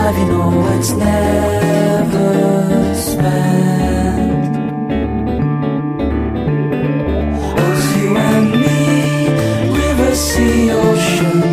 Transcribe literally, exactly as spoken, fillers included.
love, you know it's never spent. Oh, it's you and me, river, sea, ocean.